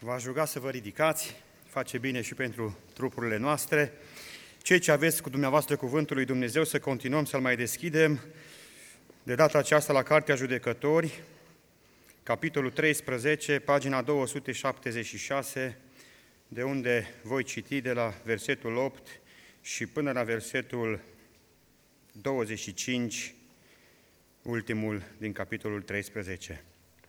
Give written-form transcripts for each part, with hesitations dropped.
V-aș ruga să vă ridicați, face bine și pentru trupurile noastre. Cei ce aveți cu dumneavoastră cuvântul lui Dumnezeu, să continuăm să-l mai deschidem, de data aceasta la Cartea Judecători, capitolul 13, pagina 276, de unde voi citi de la versetul 8 și până la versetul 25, ultimul din capitolul 13.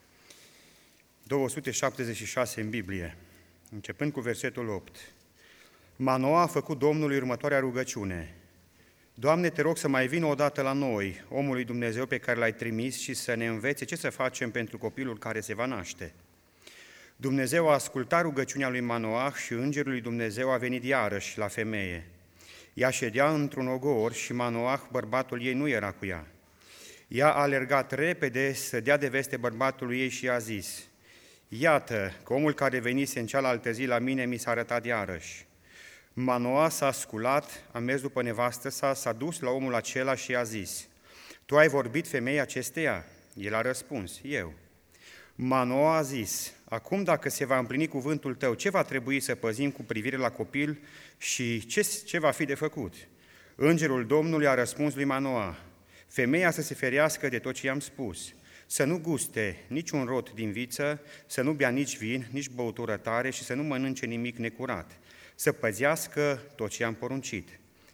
276 în Biblie, începând cu versetul 8. Manoah a făcut Domnului următoarea rugăciune: Doamne, te rog să mai vină odată la noi, omul lui Dumnezeu pe care l-ai trimis, și să ne învețe ce să facem pentru copilul care se va naște. Dumnezeu a ascultat rugăciunea lui Manoah și îngerul lui Dumnezeu a venit iarăși la femeie. Ea ședea într-un ogor și Manoah, bărbatul ei, nu era cu ea. Ea a alergat repede să dea de veste bărbatului ei și i-a zis: Iată că omul care venise în cealaltă zi la mine mi s-a arătat iarăși. Manoah s-a sculat, a mers după nevastă sa, s-a dus la omul acela și i-a zis: Tu ai vorbit femeii acesteia? El a răspuns: Eu. Manoah a zis: Acum, dacă se va împlini cuvântul tău, ce va trebui să păzim cu privire la copil și ce va fi de făcut? Îngerul Domnului a răspuns lui Manoah: Femeia să se ferească de tot ce i-am spus, să nu guste niciun rod din viță, să nu bea nici vin, nici băutură tare și să nu mănânce nimic necurat, să păzească tot ce i-am poruncit.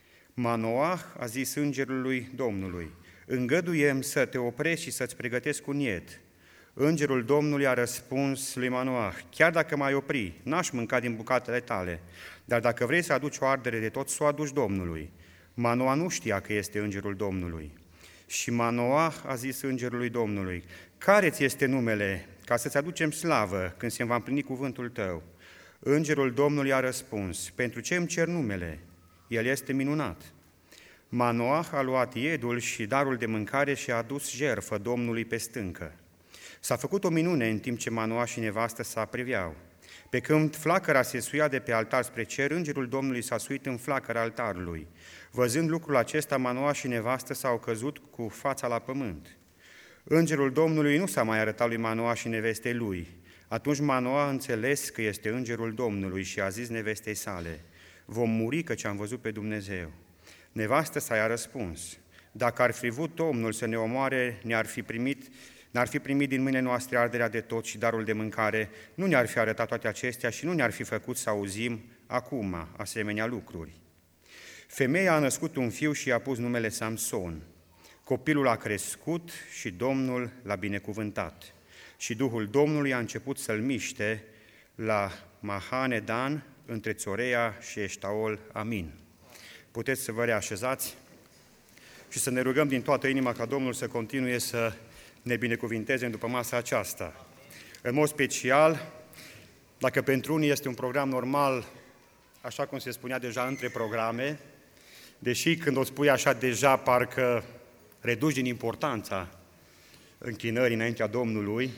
Manoah a zis îngerului Domnului: Îngăduiem să te oprești și să-ți pregătesc un niet. Îngerul Domnului a răspuns lui Manoah: Chiar dacă m-ai opri, n-aș mânca din bucatele tale, dar dacă vrei să aduci o ardere de tot, să o aduci Domnului. Manoah nu știa că este îngerul Domnului. Și Manoah a zis îngerului Domnului: Care-ți este numele, ca să-ți aducem slavă când se va împlini cuvântul tău? Îngerul Domnului a răspuns: Pentru ce îmi cer numele? El este minunat. Manoah a luat iedul și darul de mâncare și a adus jertfă Domnului pe stâncă. S-a făcut o minune în timp ce Manoah și nevastă sa priveau. Pe când flacăra se suia de pe altar spre cer, îngerul Domnului s-a suit în flacăra altarului. Văzând lucrul acesta, Manoah și nevastă s-au căzut cu fața la pământ. Îngerul Domnului nu s-a mai arătat lui Manoah și nevestei lui. Atunci Manoah a înțeles că este îngerul Domnului și a zis nevestei sale: Vom muri, căci am văzut pe Dumnezeu. Nevastă sa i-a răspuns: Dacă ar fi vrut Domnul să ne omoare, n-ar fi primit din mâinile noastre arderea de tot și darul de mâncare, nu ne-ar fi arătat toate acestea și nu ne-ar fi făcut să auzim acum asemenea lucruri. Femeia a născut un fiu și i-a pus numele Samson. Copilul a crescut și Domnul l-a binecuvântat. Și Duhul Domnului a început să-l miște la Mahane Dan, între Țorea și Eștaol. Amin. Puteți să vă reașezați și să ne rugăm din toată inima ca Domnul să continue să ne binecuvinteze după masa aceasta. În mod special, dacă pentru unii este un program normal, așa cum se spunea deja, între programe, deși când o spui așa deja parcă reduci din importanța închinării înaintea Domnului,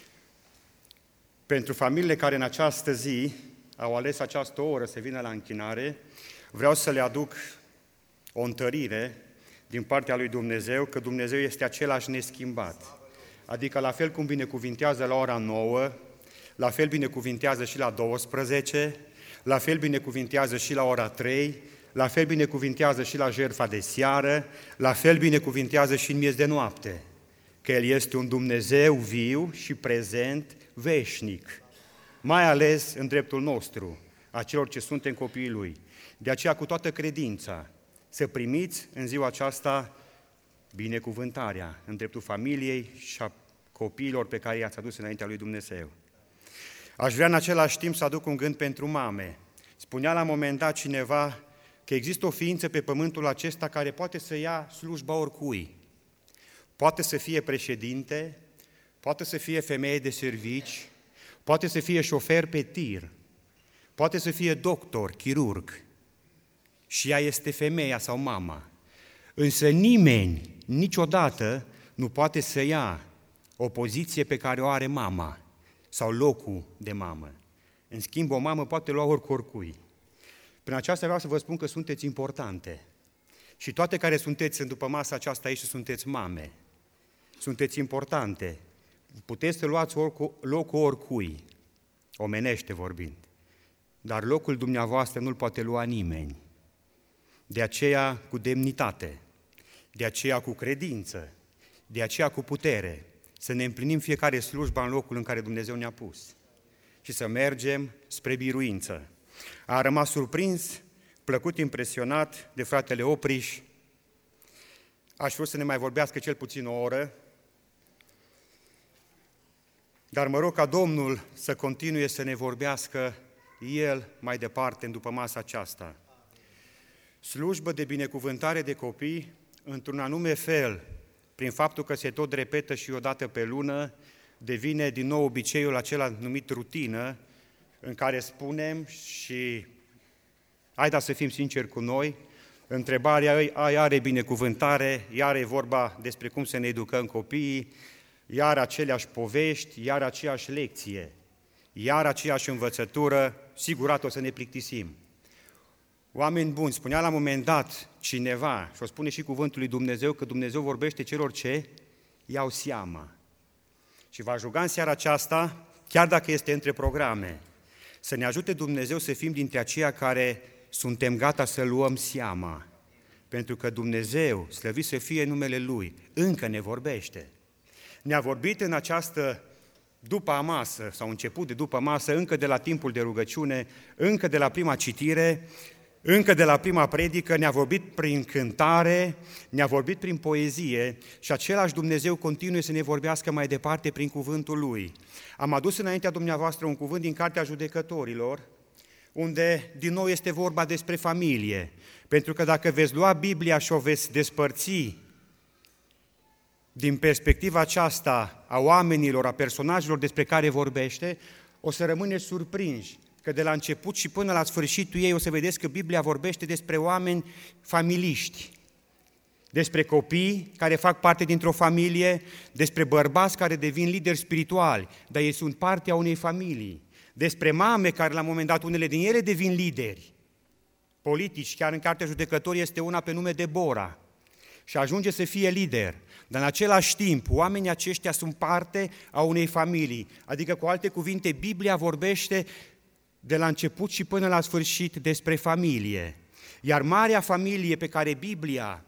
pentru familiile care în această zi au ales această oră să vină la închinare, vreau să le aduc o întărire din partea lui Dumnezeu, că Dumnezeu este același neschimbat. Adică la fel cum binecuvintează la ora 9, la fel binecuvintează și la 12, la fel binecuvintează și la ora 3, la fel binecuvintează și la jertfa de seară, la fel binecuvintează și în miez de noapte, că El este un Dumnezeu viu și prezent, veșnic, mai ales în dreptul nostru, a celor ce suntem copiii Lui. De aceea, cu toată credința, să primiți în ziua aceasta binecuvântarea în dreptul familiei și a copiilor pe care i-ați adus înaintea lui Dumnezeu. Aș vrea în același timp să aduc un gând pentru mame. Spunea la un moment dat cineva că există o ființă pe pământul acesta care poate să ia slujba oricui. Poate să fie președinte, poate să fie femeie de servici, poate să fie șofer pe tir, poate să fie doctor, chirurg. Și ea este femeia sau mama. Însă nimeni niciodată nu poate să ia o poziție pe care o are mama sau locul de mamă. În schimb, o mamă poate lua oricui. Prin aceasta vreau să vă spun că sunteți importante. Și toate care sunteți după masa aceasta aici și sunteți mame, sunteți importante. Puteți să luați locul oricui. omenește vorbind. Dar locul dumneavoastră nu-l poate lua nimeni. De aceea cu demnitate, de aceea cu credință, de aceea cu putere, să ne împlinim fiecare slujba în locul în care Dumnezeu ne-a pus și să mergem spre biruință. A rămas surprins, plăcut impresionat de fratele Opriș. Aș vrea să ne mai vorbească cel puțin o oră, dar mă rog ca Domnul să continue să ne vorbească El mai departe în după masa aceasta. Slujbă de binecuvântare de copii, într-un anume fel, prin faptul că se tot repetă și o dată pe lună, devine din nou obiceiul acela numit rutină, în care spunem și, haideți să fim sinceri cu noi, întrebarea are binecuvântare, iar e vorba despre cum să ne educăm copiii, iar aceleași povești, iar aceeași lecție, iar aceeași învățătură, sigurat o să ne plictisim. Oameni buni, spunea la un moment dat cineva, și o spune și cuvântul lui Dumnezeu, că Dumnezeu vorbește celor ce iau seama. Și v-aș ruga în seara aceasta, chiar dacă este între programe, să ne ajute Dumnezeu să fim dintre aceia care suntem gata să luăm seama. Pentru că Dumnezeu, slăvit să fie numele Lui, încă ne vorbește. Ne-a vorbit în această după amasă, sau început de după masă, încă de la timpul de rugăciune, încă de la prima citire, încă de la prima predică, ne-a vorbit prin cântare, ne-a vorbit prin poezie și același Dumnezeu continuă să ne vorbească mai departe prin cuvântul Lui. Am adus înaintea dumneavoastră un cuvânt din Cartea Judecătorilor, unde din nou este vorba despre familie, pentru că dacă veți lua Biblia și o veți despărți din perspectiva aceasta a oamenilor, a personajelor despre care vorbește, o să rămâneți surprinși că de la început și până la sfârșitul ei o să vedeți că Biblia vorbește despre oameni familiști, despre copii care fac parte dintr-o familie, despre bărbați care devin lideri spirituali, dar ei sunt parte a unei familii, despre mame care la un moment dat unele din ele devin lideri politici, chiar în Cartea Judecătorii este una pe nume Debora și ajunge să fie lider. Dar în același timp, oamenii aceștia sunt parte a unei familii, adică cu alte cuvinte, Biblia vorbește de la început și până la sfârșit despre familie. Iar marea familie pe care Biblia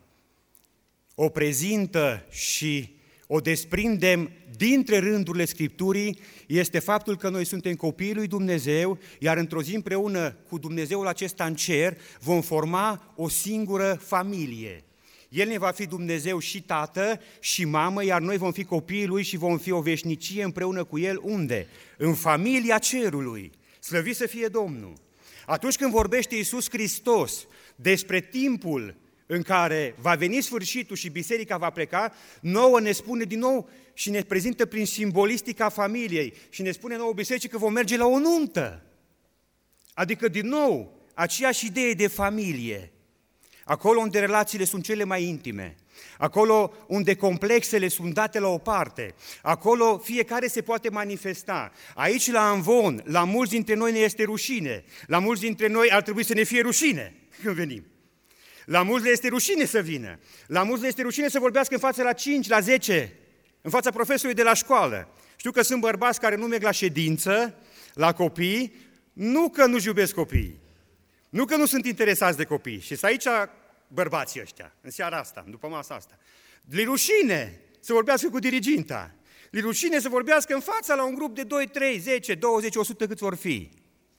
o prezintă și o desprindem dintre rândurile Scripturii este faptul că noi suntem copiii lui Dumnezeu, iar într-o zi împreună cu Dumnezeul acesta în cer vom forma o singură familie. El ne va fi Dumnezeu și tată și mamă, iar noi vom fi copiii Lui și vom fi o veșnicie împreună cu El. Unde? În familia cerului. Slăvit să fie Domnul! Atunci când vorbește Iisus Hristos despre timpul în care va veni sfârșitul și biserica va pleca, nouă ne spune din nou și ne prezintă prin simbolistica familiei și ne spune nouă bisericii că vom merge la o nuntă. Adică din nou aceeași idee de familie. Acolo unde relațiile sunt cele mai intime, acolo unde complexele sunt date la o parte, acolo fiecare se poate manifesta. Aici la Amvon, la mulți dintre noi ne este rușine, la mulți dintre noi ar trebui să ne fie rușine când venim. La mulți le este rușine să vină, la mulți le este rușine să vorbească în fața la 5, la 10, în fața profesorului de la școală. Știu că sunt bărbați care nu merg la ședință, la copii, nu că nu-și iubesc copiii, nu că nu sunt interesați de copii. Și aici bărbații ăștia, în seara asta, după masa asta. Le rușine să vorbească cu diriginta. Le rușine să vorbească în fața la un grup de 2, 3, 10, 20, 100 cât vor fi.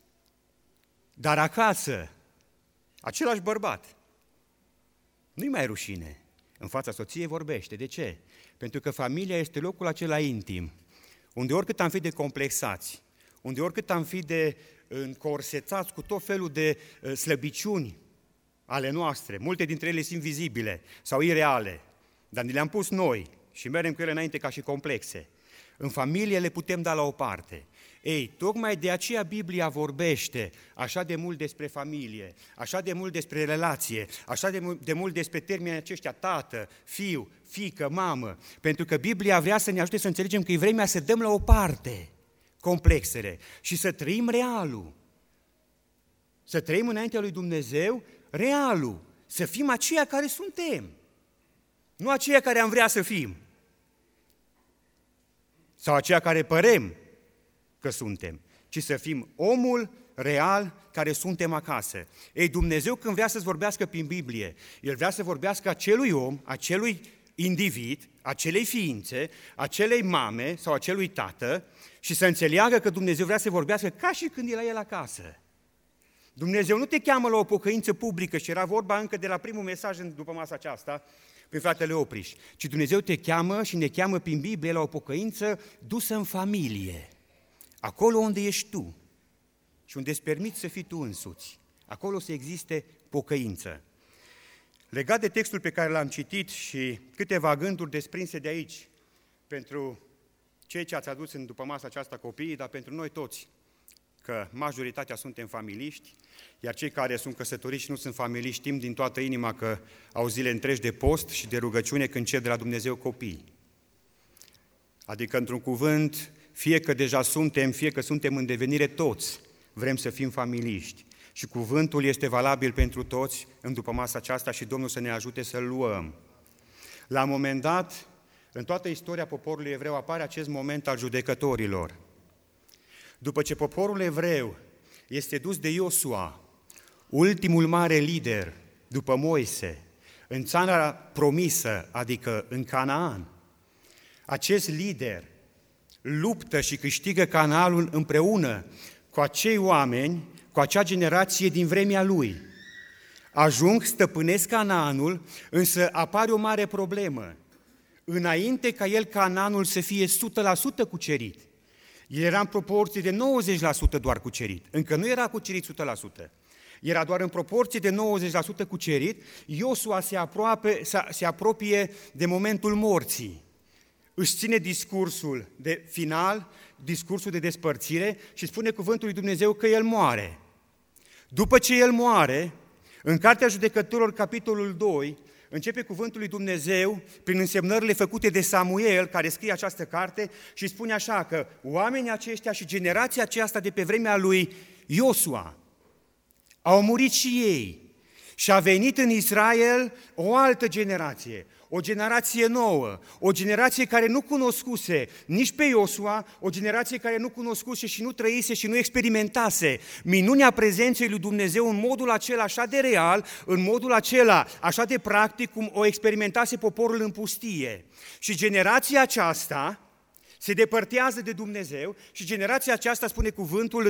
Dar acasă, același bărbat, nu-i mai rușine. În fața soției vorbește. De ce? Pentru că familia este locul acela intim, unde oricât am fi de complexați, unde oricât am fi de încorsetați cu tot felul de slăbiciuni ale noastre, multe dintre ele sunt vizibile sau ireale, dar ni le-am pus noi și mergem cu ele înainte ca și complexe. În familie le putem da la o parte. Ei, tocmai de aceea Biblia vorbește așa de mult despre familie, așa de mult despre relație, așa de mult despre termenii aceștia, tată, fiu, fiică, mamă, pentru că Biblia vrea să ne ajute să înțelegem că e vremea să dăm la o parte complexele și să trăim realul. Să trăim înaintea lui Dumnezeu realul, să fim aceia care suntem, nu aceia care am vrea să fim, sau aceia care părem că suntem, ci să fim omul real care suntem acasă. Ei, Dumnezeu când vrea să-ți vorbească prin Biblie, El vrea să vorbească acelui om, acelui individ, acelei ființe, acelei mame sau acelui tată și să înțeleagă că Dumnezeu vrea să vorbească ca și când e la el acasă. Dumnezeu nu te cheamă la o pocăință publică și era vorba încă de la primul mesaj după masa aceasta, prin fratele Opriș, ci Dumnezeu te cheamă și ne cheamă prin Biblie la o pocăință dusă în familie, acolo unde ești tu și unde îți permiți să fii tu însuți, acolo să existe pocăință. Legat de textul pe care l-am citit și câteva gânduri desprinse de aici, pentru cei ce ați adus în după masa aceasta copiii, dar pentru noi toți, că majoritatea suntem familiști, iar cei care sunt căsătoriți și nu sunt familiști știm din toată inima că au zile întregi de post și de rugăciune când cer de la Dumnezeu copii. Adică, într-un cuvânt, fie că deja suntem, fie că suntem în devenire, toți vrem să fim familiști. Și cuvântul este valabil pentru toți în după masa aceasta și Domnul să ne ajute să-l luăm. La un moment dat, în toată istoria poporului evreu apare acest moment al judecătorilor. După ce poporul evreu este dus de Iosua, ultimul mare lider după Moise, în țara promisă, adică în Canaan, acest lider luptă și câștigă Canaanul împreună cu acei oameni, cu acea generație din vremea lui. Ajung, stăpânesc Canaanul, însă apare o mare problemă. Înainte ca el, Canaanul, să fie 100% cucerit, el era în proporție de 90% doar cucerit. Încă nu era cucerit 100%. Era doar în proporție de 90% cucerit. Iosua se apropie de momentul morții. Își ține discursul de final, discursul de despărțire și spune cuvântul lui Dumnezeu că el moare. După ce el moare, în Cartea Judecătorilor, capitolul 2, începe cuvântul lui Dumnezeu prin însemnările făcute de Samuel, care scrie această carte și spune așa că oamenii aceștia și generația aceasta de pe vremea lui Iosua au murit și ei și a venit în Israel o altă generație, o generație nouă, o generație care nu cunoscuse nici pe Iosua, o generație care nu cunoscuse și nu trăise și nu experimentase minunea prezenței lui Dumnezeu în modul acela așa de real, în modul acela așa de practic cum o experimentase poporul în pustie. Și generația aceasta se depărtează de Dumnezeu și generația aceasta, spune cuvântul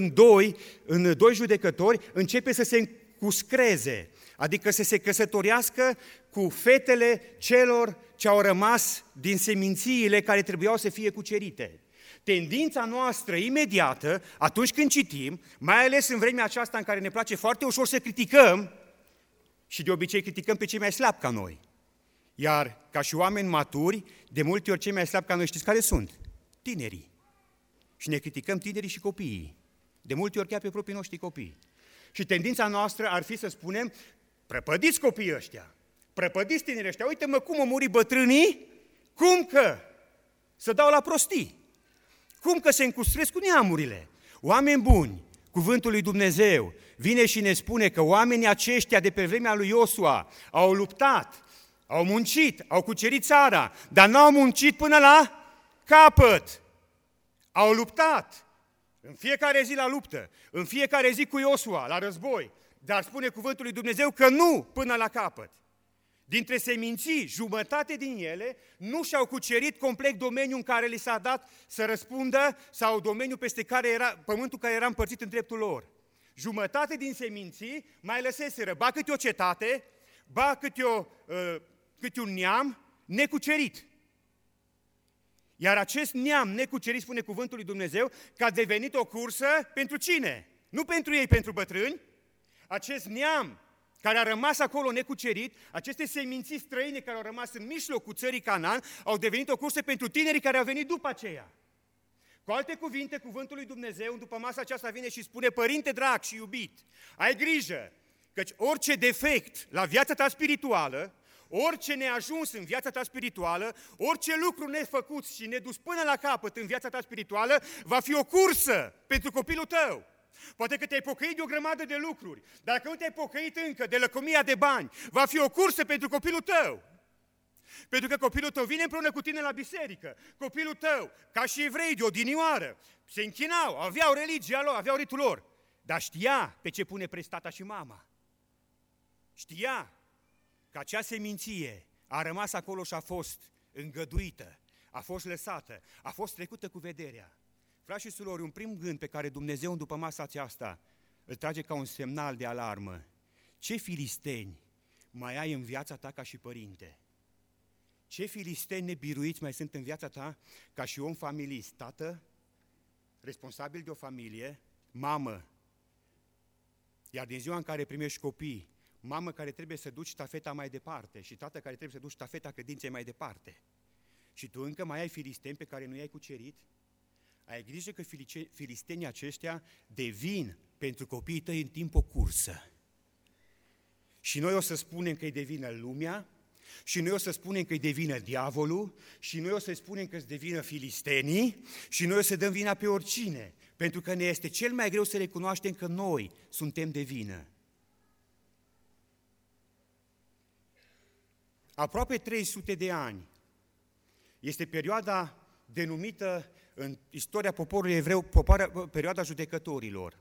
în doi judecători, începe să se încuscreze, adică să se căsătorească cu fetele celor ce au rămas din semințiile care trebuiau să fie cucerite. Tendința noastră imediată, atunci când citim, mai ales în vremea aceasta în care ne place foarte ușor să criticăm, și de obicei criticăm pe cei mai slabi ca noi, iar ca și oameni maturi, de multe ori cei mai slabi ca noi știți care sunt? Tinerii. Și ne criticăm tinerii și copiii, de multe ori chiar pe proprii noștri copii. Și tendința noastră ar fi să spunem, prăpădiți copiii ăștia, prăpădiți tinerii ăștia, uite-mă cum au murit bătrânii, cum că să dau la prostii, cum că se încustresc cu neamurile. Oameni buni, cuvântul lui Dumnezeu vine și ne spune că oamenii aceștia de pe vremea lui Iosua au luptat, au muncit, au cucerit țara, dar n-au muncit până la capăt. Au luptat în fiecare zi la luptă, în fiecare zi cu Iosua la război, dar spune cuvântul lui Dumnezeu că nu până la capăt. Dintre seminții, jumătate din ele nu și-au cucerit complet domeniul în care li s-a dat să răspundă sau domeniul peste care era, pământul care era împărțit în dreptul lor. Jumătate din seminții mai lăseseră, ba câte o cetate, ba câte un neam necucerit. Iar acest neam necucerit, spune cuvântul lui Dumnezeu, că a devenit o cursă pentru cine? Nu pentru ei, pentru bătrâni. Acest neam care a rămas acolo necucerit, aceste seminții străine care au rămas în mijlocul țării Canaan, au devenit o cursă pentru tinerii care au venit după aceea. Cu alte cuvinte, cuvântul lui Dumnezeu, după masa aceasta vine și spune, părinte drag și iubit, ai grijă, căci orice defect la viața ta spirituală, orice neajuns în viața ta spirituală, orice lucru nefăcut și nedus până la capăt în viața ta spirituală, va fi o cursă pentru copilul tău. Poate că te-ai pocăit de o grămadă de lucruri, dar dacă nu te-ai pocăit încă de lăcomia de bani, va fi o cursă pentru copilul tău. Pentru că copilul tău vine împreună cu tine la biserică. Copilul tău, ca și evrei de odinioară, se închinau, aveau religia lor, aveau ritul lor. Dar știa pe ce pune preț tata și mama. Știa că acea seminție a rămas acolo și a fost îngăduită, a fost lăsată, a fost trecută cu vederea. Frați și surori, un prim gând pe care Dumnezeu după masa aceasta îl trage ca un semnal de alarmă. Ce filisteni mai ai în viața ta ca și părinte? Ce filisteni nebiruiți mai sunt în viața ta ca și om familist? Tată, responsabil de o familie, mamă, iar din ziua în care primești copii, mamă care trebuie să duci ștafeta mai departe și tată care trebuie să duci ștafeta credinței mai departe. Și tu încă mai ai filisteni pe care nu i-ai cucerit? Ai grijă că filistenii aceștia devin pentru copiii tăi în timp o cursă. Și noi o să spunem că îi devină lumea, și noi o să spunem că îi devină diavolul, și noi o să spunem că îți devină filistenii, și noi o să dăm vina pe oricine, pentru că ne este cel mai greu să recunoaștem că noi suntem de vină. Aproape 300 de ani este perioada denumită în istoria poporului evreu perioada judecătorilor.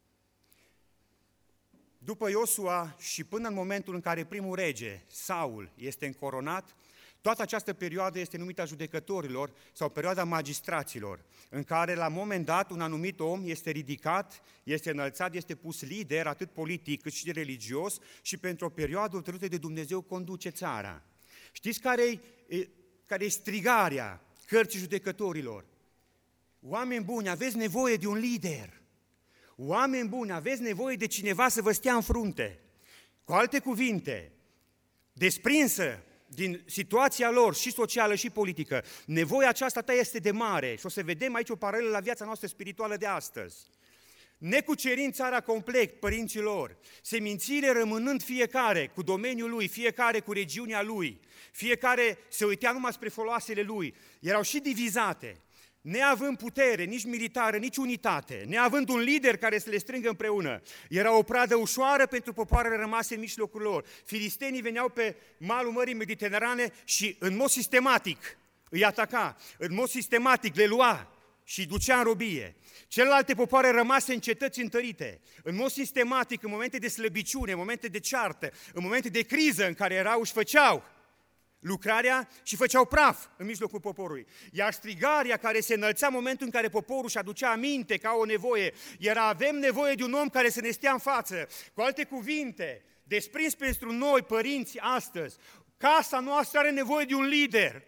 După Iosua și până în momentul în care primul rege, Saul, este încoronat, toată această perioadă este numită a judecătorilor sau perioada magistraților, în care la un moment dat un anumit om este ridicat, este înălțat, este pus lider, atât politic cât și religios, și pentru o perioadă hotărâtă de Dumnezeu conduce țara. Știți care e strigarea cărții judecătorilor? Oameni buni, aveți nevoie de un lider. Oameni buni, aveți nevoie de cineva să vă stea în frunte. Cu alte cuvinte, desprinsă din situația lor și socială și politică, nevoia aceasta ta este de mare și o să vedem aici o paralelă la viața noastră spirituală de astăzi. Necucerind țara complet, părinților, semințiile rămânând fiecare cu domeniul lui, fiecare cu regiunea lui, fiecare se uitea numai spre foloasele lui, erau și divizate. Neavând putere, nici militară, nici unitate, neavând un lider care să le strângă împreună, era o pradă ușoară pentru popoarele rămase în mijlocul lor. Filistenii veneau pe malul Mării Mediterane și în mod sistematic îi ataca, în mod sistematic le lua și îi ducea în robie. Celelalte popoare rămase în cetăți întărite, în mod sistematic, în momente de slăbiciune, în momente de ceartă, în momente de criză în care erau, își făceau lucrarea și făceau praf în mijlocul poporului. Iar strigarea care se înălța în momentul în care poporul își aducea aminte ca o nevoie, era avem nevoie de un om care să ne stea în față. Cu alte cuvinte, desprins pentru noi, părinți, astăzi, casa noastră are nevoie de un lider.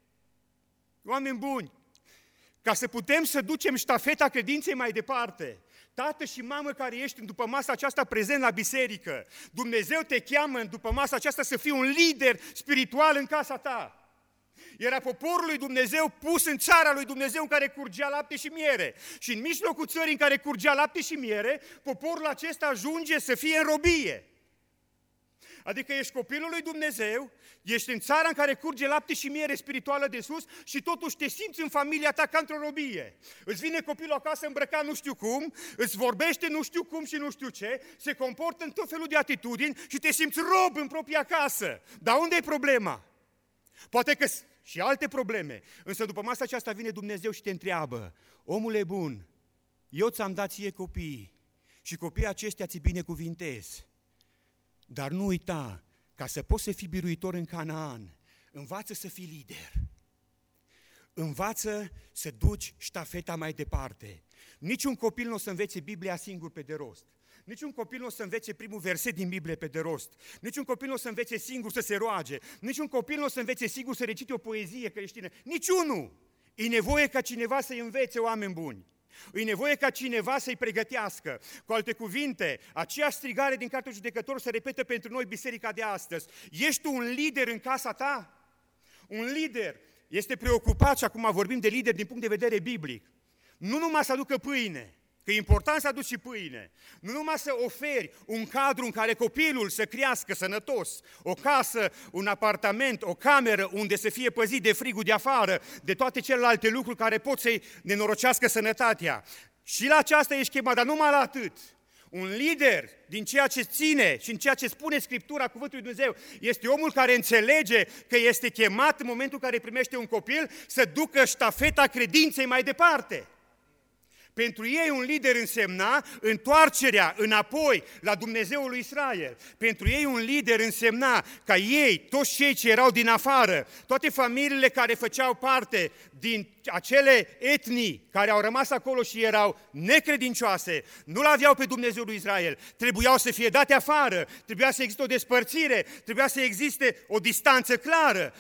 Oameni buni, ca să putem să ducem ștafeta credinței mai departe, tată și mamă care ești după masa aceasta prezent la biserică, Dumnezeu te cheamă după masa aceasta să fii un lider spiritual în casa ta. Era poporul lui Dumnezeu pus în țara lui Dumnezeu în care curgea lapte și miere. Și în mijlocul țării în care curgea lapte și miere, poporul acesta ajunge să fie în robie. Adică ești copilul lui Dumnezeu, ești în țara în care curge lapte și miere spirituală de sus și totuși te simți în familia ta ca într-o robie. Îți vine copilul acasă îmbrăcat nu știu cum, îți vorbește nu știu cum și nu știu ce, se comportă în tot felul de atitudini și te simți rob în propria casă. Dar unde e problema? Poate că și alte probleme, însă după masa aceasta vine Dumnezeu și te întreabă: omule bun, eu ți-am dat ție copii și copiii aceștia ți binecuvintez. Dar nu uita, ca să poți să fii biruitor în Canaan, învață să fii lider. Învață să duci ștafeta mai departe. Niciun copil nu o să învețe Biblia singur pe de rost. Niciun copil nu o să învețe primul verset din Biblie pe de rost. Niciun copil nu o să învețe singur să se roage. Niciun copil nu o să învețe singur să recite o poezie creștină. Niciunul! E nevoie ca cineva să-i învețe, oameni buni. E nevoie ca cineva să-i pregătească. Cu alte cuvinte, aceea strigare din Cartea Judecător se repetă pentru noi biserica de astăzi. Ești tu un lider în casa ta? Un lider este preocupat, și acum vorbim de lider din punct de vedere biblic, nu numai să aducă pâine, că e important să aduci și pâine, nu numai să oferi un cadru în care copilul să crească sănătos, o casă, un apartament, o cameră unde să fie păzit de frigul de afară, de toate celelalte lucruri care pot să-i nenorocească sănătatea. Și la aceasta ești chemat, dar numai la atât. Un lider din ceea ce ține și în ceea ce spune Scriptura, Cuvântul lui Dumnezeu, este omul care înțelege că este chemat în momentul în care primește un copil să ducă ștafeta credinței mai departe. Pentru ei un lider însemna întoarcerea înapoi la Dumnezeul lui Israel. Pentru ei un lider însemna ca ei, toți cei ce erau din afară, toate familiile care făceau parte din acele etnii care au rămas acolo și erau necredincioase, nu-L aveau pe Dumnezeul lui Israel, trebuiau să fie date afară, trebuia să existe o despărțire, trebuia să existe o distanță clară,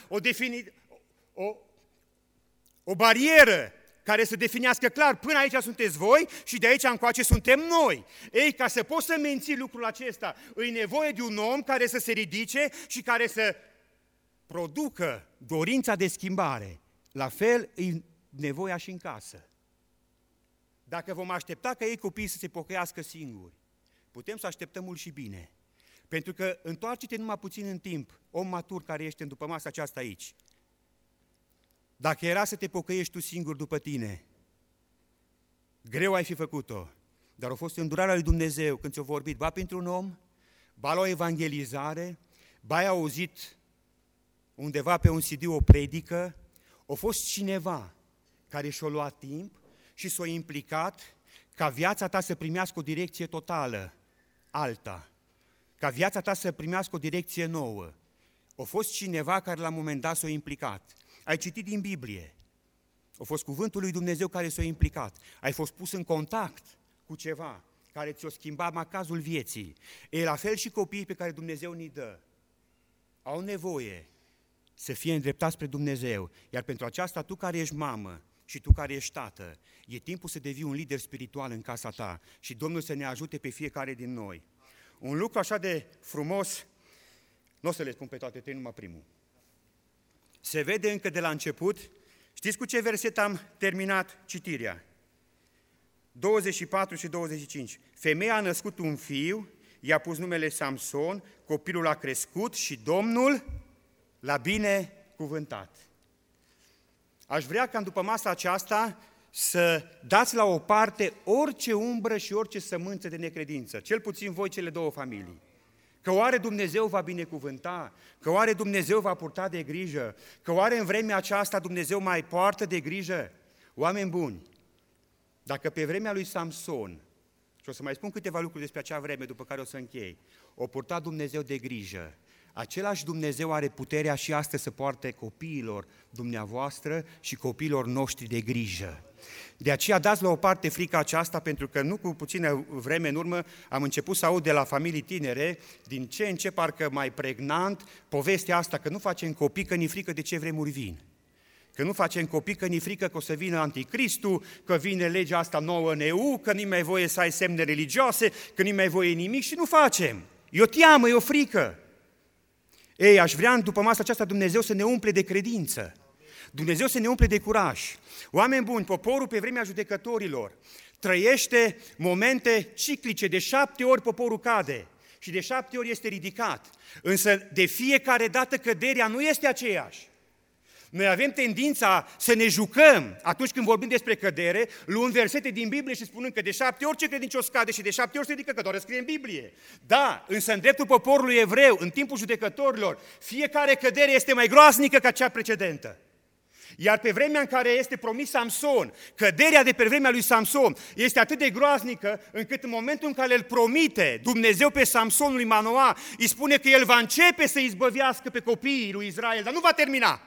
o barieră care să definească clar, până aici sunteți voi și de aici încoace suntem noi. Ei, ca să poți să menții lucrul acesta, îi nevoie de un om care să se ridice și care să producă dorința de schimbare. La fel îi nevoia și în casă. Dacă vom aștepta ca ei copiii să se pocăiască singuri, putem să așteptăm mult și bine. Pentru că întoarce-te numai puțin în timp, om matur care ești după masa aceasta aici. Dacă era să te pocăiești tu singur după tine, greu ai fi făcut-o, dar a fost îndurarea lui Dumnezeu când ți-a vorbit, ba pentru un om, ba la o evangelizare, ba ai auzit undeva pe un CD o predică, a fost cineva care și-a luat timp și s-a implicat ca viața ta să primească o direcție totală, alta, ca viața ta să primească o direcție nouă. A fost cineva care la un moment dat s-a implicat. Ai citit din Biblie, a fost cuvântul lui Dumnezeu care s-a implicat, ai fost pus în contact cu ceva care ți-o schimba macazul vieții. E la fel și copiii pe care Dumnezeu ni dă. Au nevoie să fie îndreptați spre Dumnezeu, iar pentru aceasta tu care ești mamă și tu care ești tată, e timpul să devii un lider spiritual în casa ta și Domnul să ne ajute pe fiecare din noi. Un lucru așa de frumos, nu o să le spun pe toate trei, numai primul. Se vede încă de la început, știți cu ce verset am terminat citirea? 24 și 25. Femeia a născut un fiu, i-a pus numele Samson, copilul a crescut și Domnul l-a binecuvântat. Aș vrea ca după masa aceasta să dați la o parte orice umbră și orice sămânță de necredință, cel puțin voi cele două familii. Că oare Dumnezeu va binecuvânta, că oare Dumnezeu va purta de grijă, că oare în vremea aceasta Dumnezeu mai poartă de grijă? Oameni buni, dacă pe vremea lui Samson, și o să mai spun câteva lucruri despre acea vreme după care o să închei, o purta Dumnezeu de grijă, același Dumnezeu are puterea și astăzi să poarte copiilor dumneavoastră și copiilor noștri de grijă. De aceea dați la o parte frica aceasta, pentru că nu cu puțină vreme în urmă am început să aud de la familii tinere, din ce în ce parcă mai pregnant, povestea asta că nu facem copii, că ni frică de ce vremuri vin. Că nu facem copii, că ni frică că o să vină anticristul, că vine legea asta nouă în EU, că nu-i mai voie să ai semne religioase, că nu-i mai voie nimic și nu facem. E o teamă, e o frică. Ei, aș vrea după masa aceasta Dumnezeu să ne umple de credință. Dumnezeu să ne umple de curaj. Oameni buni, poporul pe vremea judecătorilor trăiește momente ciclice, de 7 ori poporul cade și de 7 ori este ridicat. Însă de fiecare dată căderea nu este aceeași. Noi avem tendința să ne jucăm atunci când vorbim despre cădere, luând versete din Biblie și spunând că de 7 ori ce credincios cade și de 7 ori se ridică, că doar scrie în Biblie. Da, însă în dreptul poporului evreu, în timpul judecătorilor, fiecare cădere este mai groaznică ca cea precedentă. Iar pe vremea în care este promis Samson, căderea de pe vremea lui Samson este atât de groaznică, încât în momentul în care îl promite Dumnezeu pe Samson lui Manoah, îi spune că el va începe să izbăvească pe copiii lui Israel, dar nu va termina.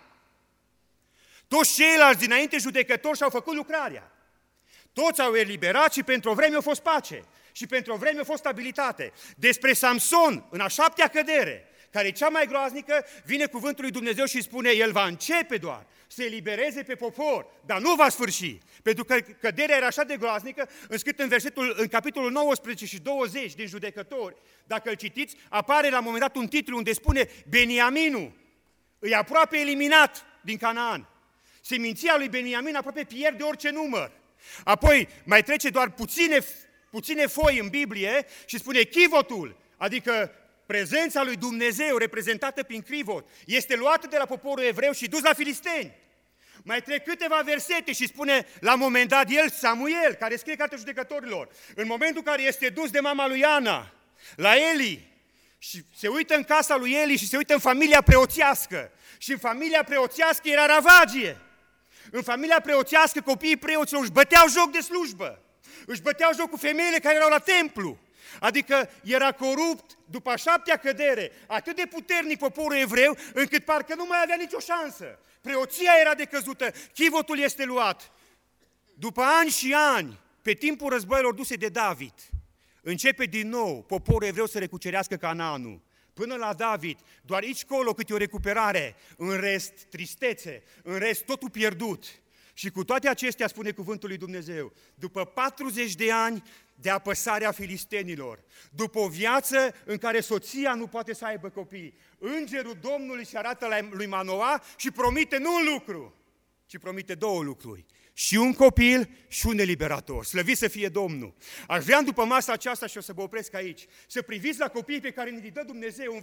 Toți ceilalți dinainte judecători și-au făcut lucrarea. Toți au eliberat și pentru o vreme a fost pace și pentru o vreme a fost stabilitate. Despre Samson, în a 7-a cădere, care e cea mai groaznică, vine cuvântul lui Dumnezeu și spune, el va începe doar să elibereze pe popor, dar nu va sfârși. Pentru că căderea era așa de groaznică, înscris în capitolul 19 și 20 din Judecători, dacă îl citiți, apare la un moment dat un titlu unde spune Beniaminul îi aproape eliminat din Canaan. Seminția lui Beniamin aproape pierde orice număr. Apoi mai trece doar puține foi în Biblie și spune chivotul, adică prezența lui Dumnezeu reprezentată prin crivot, este luată de la poporul evreu și dus la filisteni. Mai trec câteva versete și spune, la un moment dat, el, Samuel, care scrie Cartea Judecătorilor, în momentul în care este dus de mama lui Ana, la Eli, și se uită în casa lui Eli și se uită în familia preoțească. Și în familia preoțească era ravagie. În familia preoțească copiii preoților își băteau joc de slujbă. Își băteau joc cu femeile care erau la templu. Adică era corupt după a 7-a cădere, atât de puternic poporul evreu, încât parcă nu mai avea nicio șansă. Preoția era decăzută, chivotul este luat. După ani și ani, pe timpul războiilor duse de David, începe din nou poporul evreu să recucerească Canaanul. Până la David, doar aici colo câte o recuperare, în rest tristețe, în rest totul pierdut. Și cu toate acestea spune cuvântul lui Dumnezeu, după 40 de ani de apăsarea filistenilor, după o viață în care soția nu poate să aibă copii, îngerul Domnului se arată lui Manoa și promite nu un lucru, ci promite 2 lucruri. Și un copil și un eliberator. Slăvit să fie Domnul! Aș vrea după masa aceasta, și o să vă opresc aici, să priviți la copiii pe care ne-i dă Dumnezeu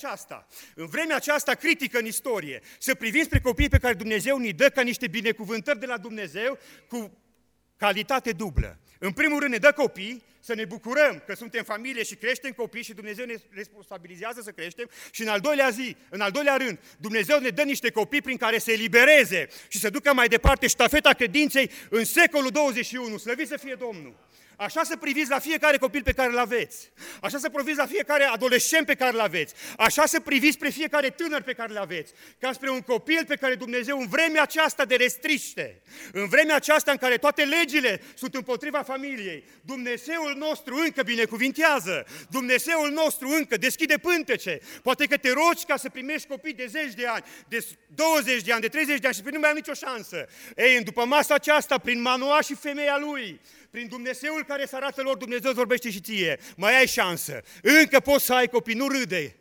în vremea aceasta critică în istorie, să priviți spre copiii pe care Dumnezeu ne-i dă ca niște binecuvântări de la Dumnezeu cu calitate dublă. În primul rând ne dă copii, să ne bucurăm că suntem familie și creștem copii și Dumnezeu ne responsabilizează să creștem și în al doilea rând, Dumnezeu ne dă niște copii prin care să elibereze și să ducă mai departe ștafeta credinței în secolul 21. Slăvit să fie Domnul! Așa să priviți la fiecare copil pe care îl aveți, așa să priviți la fiecare adolescent pe care îl aveți, așa să priviți spre fiecare tânăr pe care îl aveți, ca spre un copil pe care Dumnezeu în vremea aceasta de restriște, în vremea aceasta în care toate legile sunt împotriva familiei, Dumnezeul nostru încă binecuvintează, Dumnezeul nostru încă deschide pântece, poate că te rogi ca să primești copii de 10 de ani, de 20 de ani, de 30 de ani și nu mai ai nicio șansă. Ei, după masa aceasta, prin Manoa și femeia lui, prin Dumnezeul care se arată lor, Dumnezeu vorbește și ție. Mai ai șansă. Încă poți să ai copii, nu râde.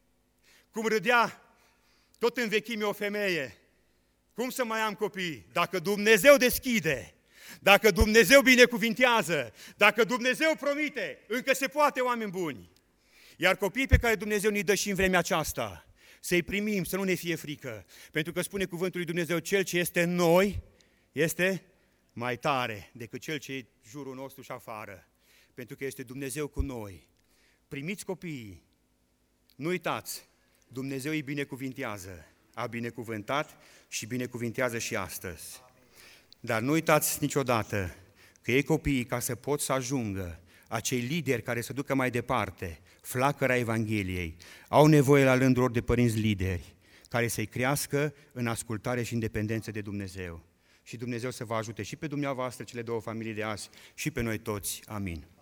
Cum râdea tot în vechime o femeie. Cum să mai am copii? Dacă Dumnezeu deschide, dacă Dumnezeu binecuvintează, dacă Dumnezeu promite, încă se poate, oameni buni. Iar copiii pe care Dumnezeu ne-i dă și în vremea aceasta, să-i primim, să nu ne fie frică. Pentru că spune cuvântul lui Dumnezeu, cel ce este în noi, este mai tare decât cel ce e jurul nostru și afară, pentru că este Dumnezeu cu noi. Primiți copiii, nu uitați, Dumnezeu îi binecuvintează, a binecuvântat și binecuvintează și astăzi. Dar nu uitați niciodată că ei copiii, ca să pot să ajungă acei lideri care să ducă mai departe flacăra Evangheliei, au nevoie la rândul lor de părinți lideri care să-i crească în ascultare și independență de Dumnezeu. Și Dumnezeu să vă ajute și pe dumneavoastră, cele 2 familii de azi, și pe noi toți. Amin.